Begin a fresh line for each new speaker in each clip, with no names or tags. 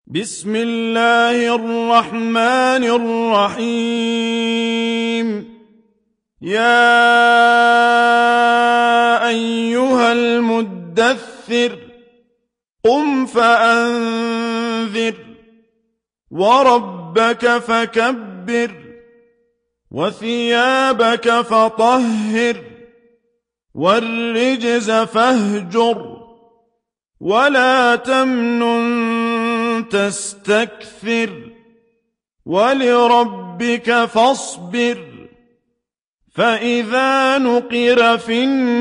بسم الله الرحمن الرحيم. يا أيها المدثر قم فأنذر وربك فكبر وثيابك فطهر والرجز فاهجر ولا تمنن تستكثر ولربك فاصبر فإذا نقر في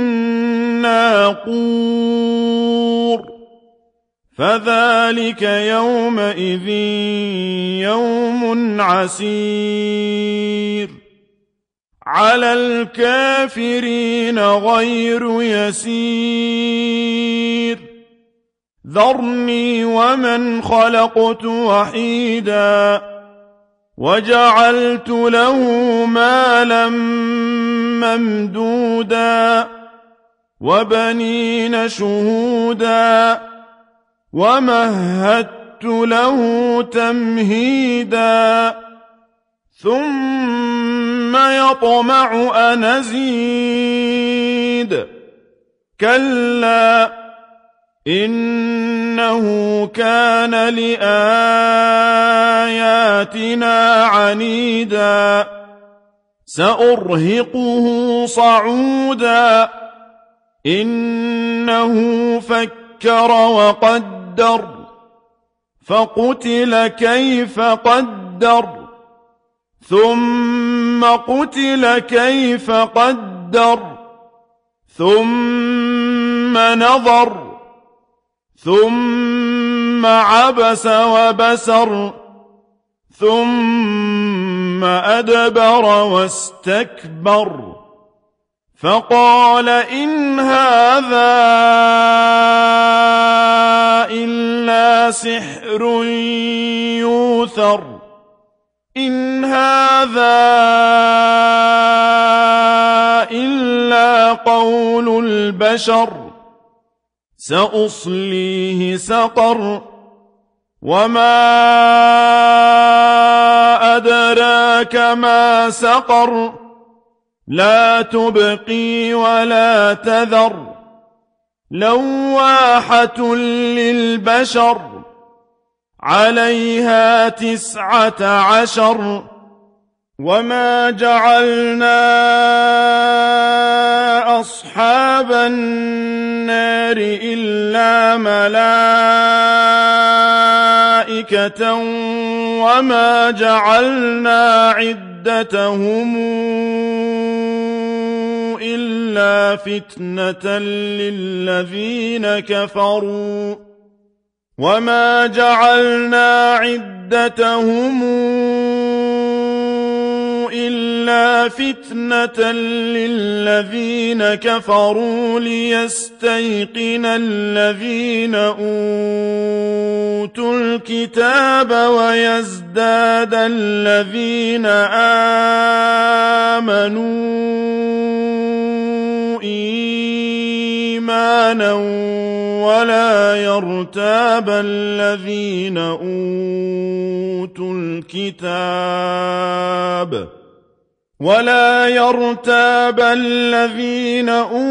الناقور فذلك يومئذ يوم عسير على الكافرين غير يسير ذرني ومن خلقت وحيدا وجعلت له مالا ممدودا وبنين شهودا ومهدت له تمهيدا ثم يطمع أن أزيد كلا إنه كان لآياتنا عنيدا سأرهقه صعودا إنه فكر وقدر فقتل كيف قدر ثم قتل كيف قدر ثم نظر ثم عبس وبسر ثم أدبر واستكبر فقال إن هذا إلا سحر يوثر إن هذا إلا قول البشر سأصليه سقر وما أدراك ما سقر لا تبقي ولا تذر لواحة للبشر عليها 19 وما جعلنا أصحاب النار إلا ملائكة وما جعلنا عدتهم إلا فتنة للذين كفروا وما جعلنا عدتهم إلا فتنة للذين كفروا ليستيقن الذين أوتوا الكتاب ويزداد الذين آمنوا إيمانا ولا يرتاب الذين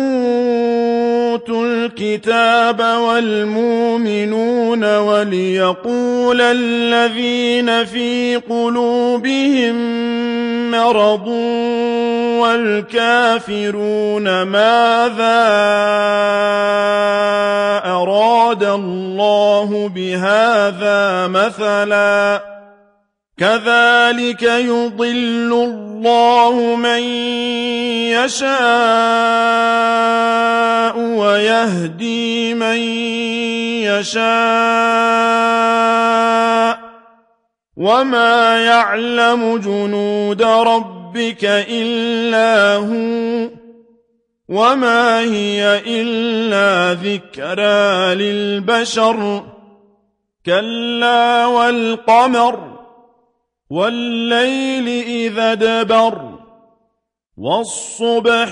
أوتوا الكتاب والمؤمنون وليقول الذين في قلوبهم مرض والكافرون ماذا أراد الله بهذا مثلا كذلك يضل الله من يشاء ويهدي من يشاء وما يعلم جنود ربك إلا هو وما هي إلا ذكرى للبشر كلا والقمر والليل إذا ادبر والصبح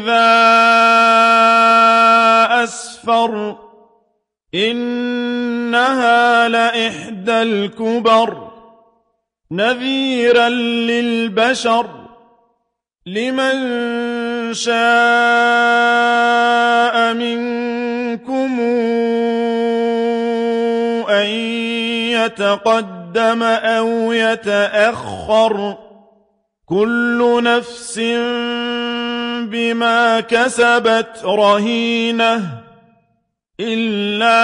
إذا أسفر إن إنها لإحدى الكبر نذيرا للبشر لمن شاء منكم أن يتقدم أو يتأخر كل نفس بما كسبت رهينة إلا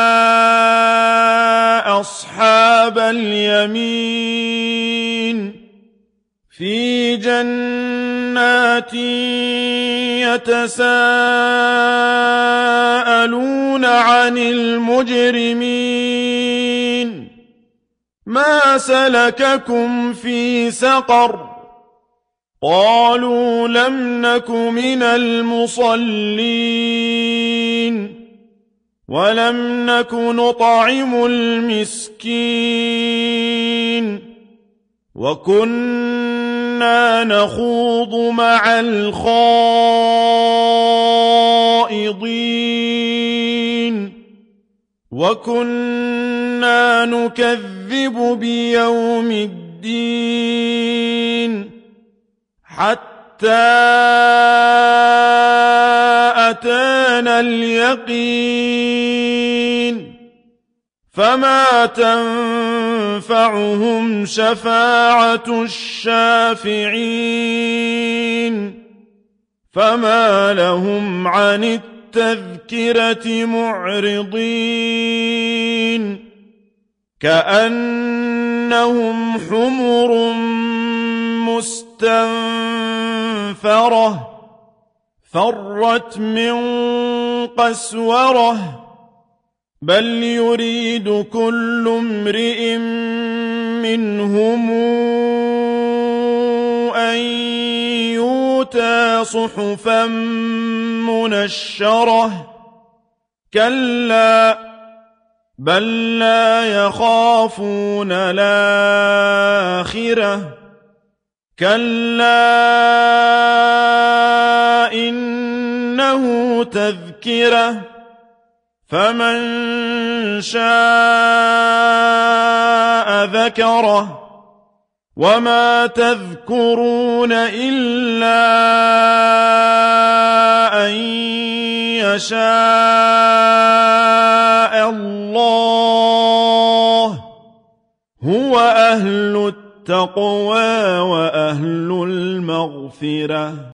أصحاب اليمين في جنات يتساءلون عن المجرمين ما سلككم في سقر قالوا لم نك من المصلين ولم نك نطعم المسكين وكنا نخوض مع الخائضين وكنا نكذب بيوم الدين حتى أتانا اليقين فما تنفعهم شفاعة الشافعين فما لهم عن التذكرة معرضين كأنهم حمر مستنفرة فرت من قسورة بل يريد كل امرئ منهم أن يؤتى صحفا منشرة كلا بل لا يخافون الآخرة كلا إنه تذكرة فمن شاء ذكره وما تذكرون إلا أن يشاء الله هو أهل التقوى وأهل المغفرة